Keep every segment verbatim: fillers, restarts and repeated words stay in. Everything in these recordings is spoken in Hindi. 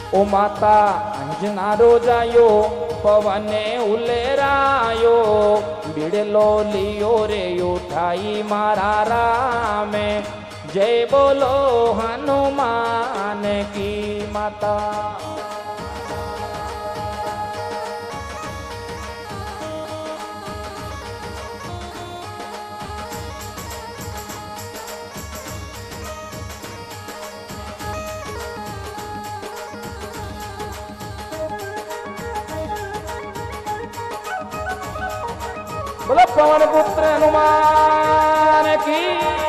ओ माता अंजना रोजायो पवने उलेरायो बिड़लो लियो रे उठाई मारा रामे जय बोलो हनुमान की माता। बोलो पवन पुत्र हनुमान की।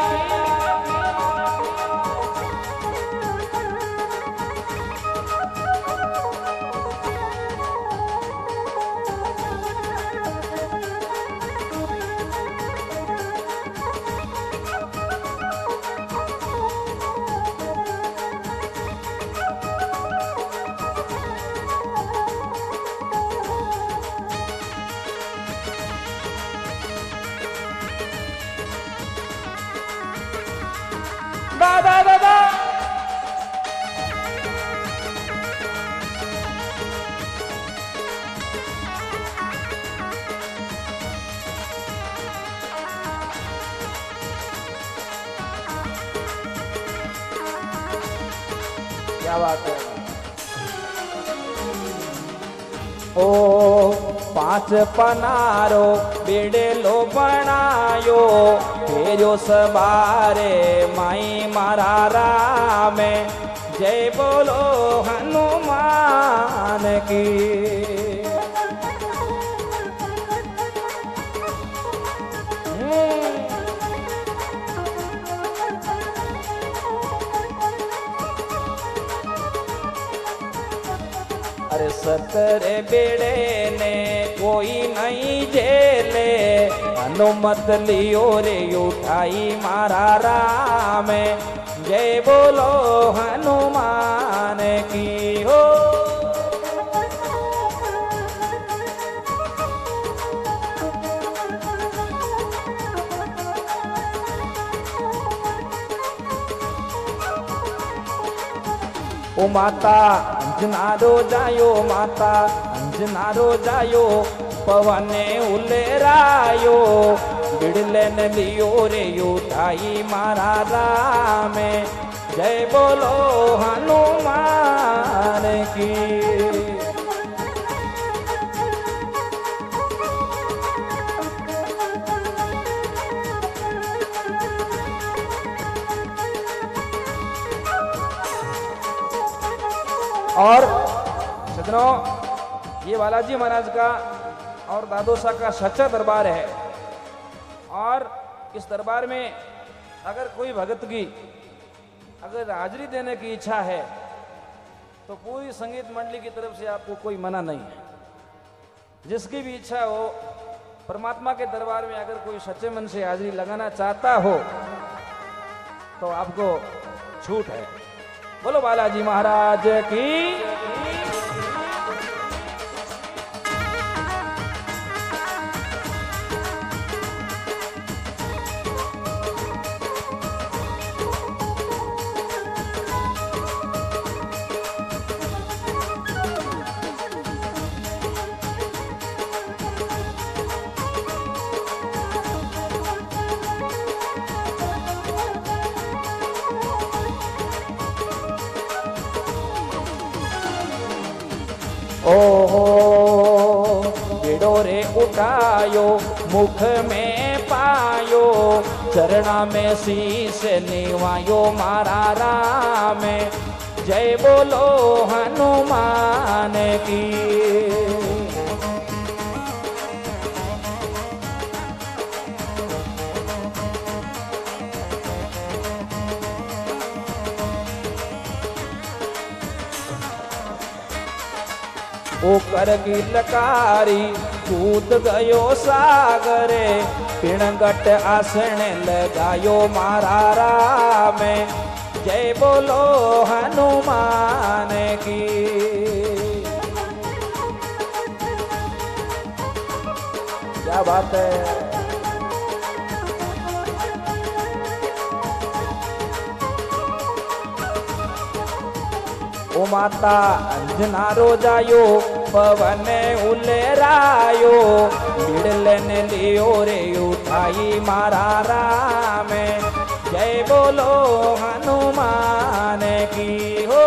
दादा दादा क्या बात है। ओ पांच पनारो बेड़ेलो बनायो फेरो सवारे माई मारा रामे जय बोलो हनुमान की। अरे सतरे बेड़े ने कोई नहीं झेले हनुमत लियो रे उठाई मारा रामे जय बोलो हनुमान की हो। ओ माता अंजना रोजायो माता अंजना रोजायो पवने उलेरायो बिड़ले न लियो रे उठाई मारा रामे जय बोलो हनुमान की। और सज्जनों ये बालाजी महाराज का और दादोसा का सच्चा दरबार है और इस दरबार में अगर कोई भगत की अगर हाजिरी देने की इच्छा है तो पूरी संगीत मंडली की तरफ से आपको कोई मना नहीं है। जिसकी भी इच्छा हो परमात्मा के दरबार में अगर कोई सच्चे मन से हाजिरी लगाना चाहता हो तो आपको छूट है। बोलो बालाजी महाराज की। ओहो बेड़ो रे उठायो मुख में पायो चरणा में शीश निवायो मारा राम जय बोलो हनुमान की। ओ करगी लकारी कूद गयो सागरे पिणगट आसन लगायो मारा राम जय बोलो हनुमान की। क्या बात है। ओ ओ माता अंजना रोजायो पवन उलेरायो बिड़लन लियो रे उठाई मारा राम जय बोलो हनुमान की हो।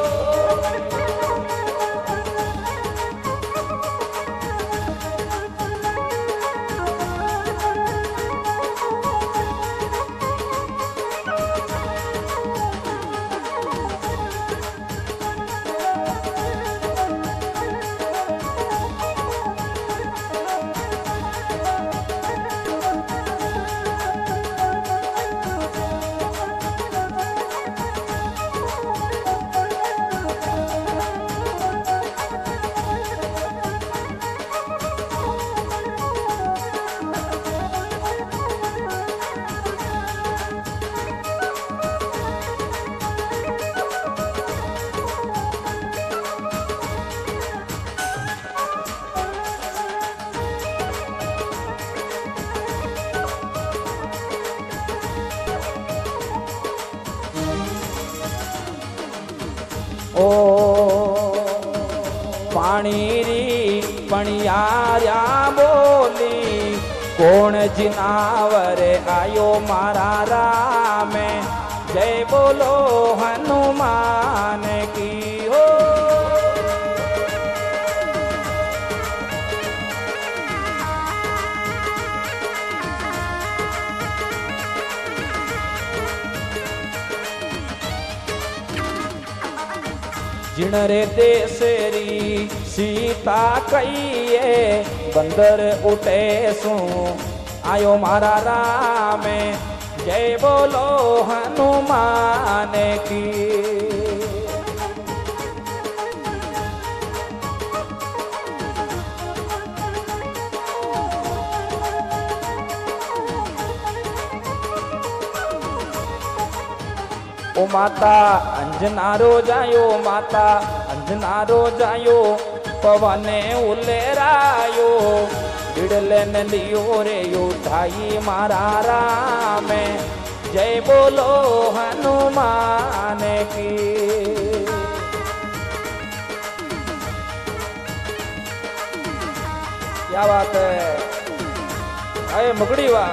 ओ पाणी री पणियार्या बोली कोण जिनावर आयो मारा राम जय बोलो हनुमान की हो। जिण रे देसरी सीता कईए बंदर उठे सू आयो मारा राम जय बोलो हनुमान की। ओ माता अंजना रो जायो माता अंजना रो जायो पवने उलेरायो बिड़लन लियो रे उठाई मारा राम जय बोलो हनुमान की। क्या बात है अरे मुगड़ी वाह।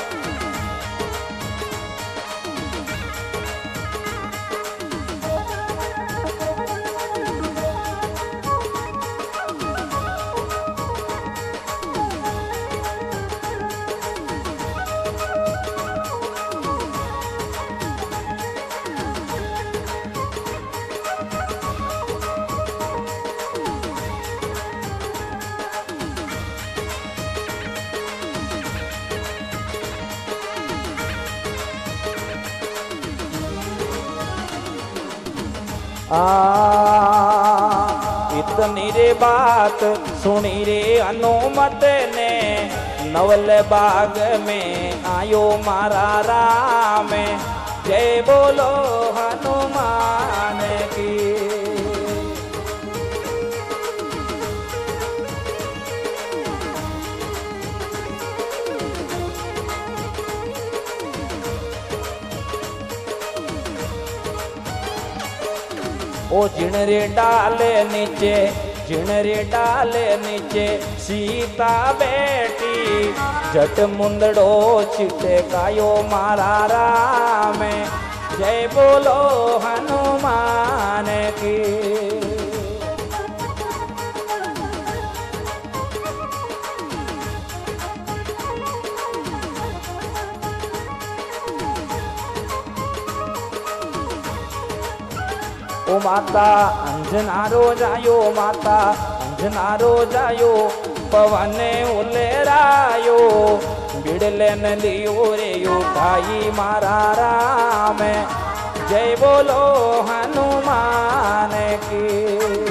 आ इतनी रे बात सुनी रे अनुमत ने नवल बाग में आयो मारा राम जय बोलो हनुमान की। ओ जिण रे डाले नीचे जिण रे डाले नीचे सीता बैठी झट मुंदड़ो छिटे कायो मारा राम जय बोलो हनुमान की। ओ माता अंजना रो जायो माता अंजना रो जायो पवने उलेरायो बिड़लन लियो रे उठाई मारा राम जय बोलो हनुमान की।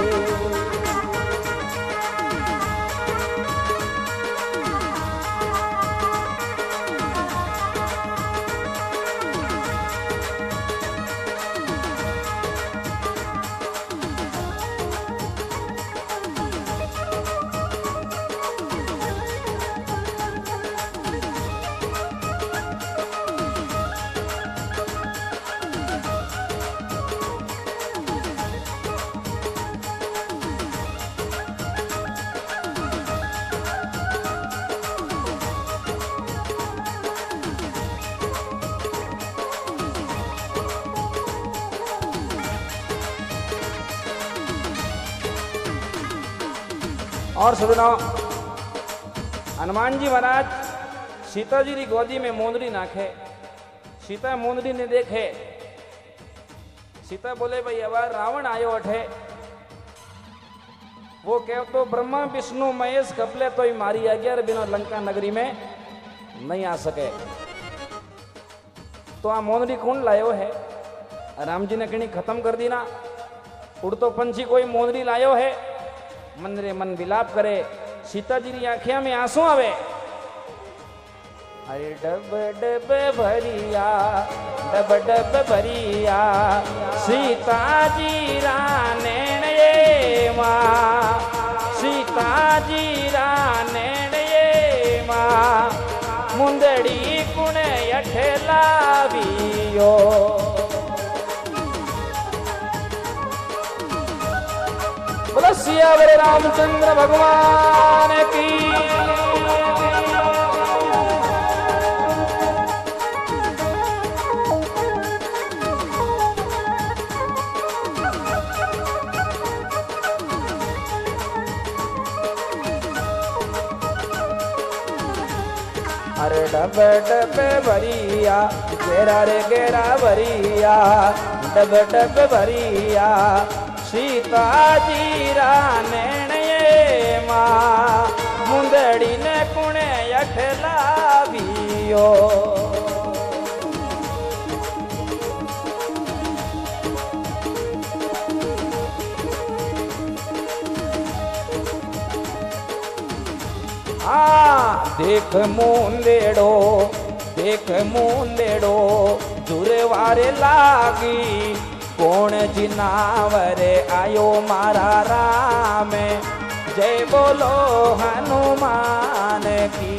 और सदनों हनुमान जी महाराज सीता जी की गोदी में मोंदड़ी नाखे। सीता मोंदड़ी ने देखे। सीता बोले भाई अब रावण आयो अठे। वो कह तो ब्रह्मा विष्णु महेश कपले तो ही मारी आज्ञा बिना लंका नगरी में नहीं आ सके। तो आ मोंदड़ी कौन लायो है? राम जी ने कहीं खत्म कर दी ना। उड़तो पंछी कोई मोंदड़ी लायो है। मन रे मन विलाप करे। सीता जी की आंखिया में आंसू आवे। अरे डब डब भरिया डब डब भरिया सीता जी रानेण ये माँ। सीता जी रानेण ये माँ मुंदड़ी कुण अठे लावियो। बोलो सियावर रामचंद्र भगवान की। अरे डब डब भरिया गेरा रे गेरा भरिया डब डब भरिया सीता जी रानेण ये माँ मुंदड़ी ने कुणे अठ लावियो। हाँ देख मुंदेड़ो देख मुंदेड़ो जुरवारे लागी कौन जिनावरे आयो मारा राम। जय बोलो हनुमान की।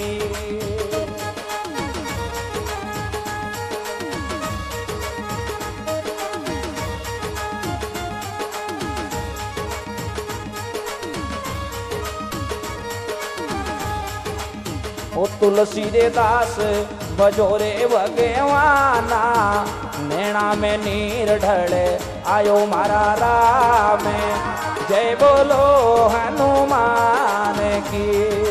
ओ तुलसी रे दास बजोरे भगवाना नैना में नीर ढले आयो मारा राम। जय बोलो हनुमान की।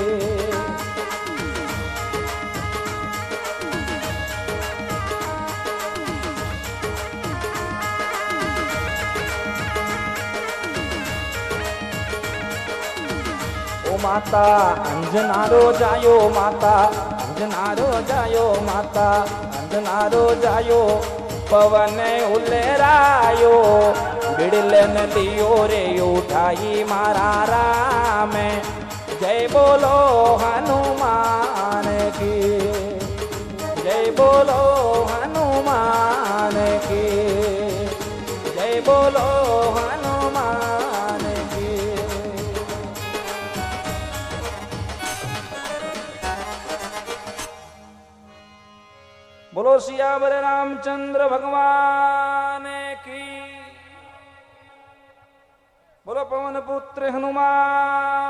ओ माता अंजनारो जायो माता अंजनारो जायो माता अंजनारो जायो पवन उलेरायो बिड़लन लियो रे उठाई मारा राम। जय बोलो हनुमान की। जय बोलो हनुमान की। जय बोलो हनुमान की। बोलो सियावर रामचंद्र भगवान की। बोलो पवन पुत्र हनुमान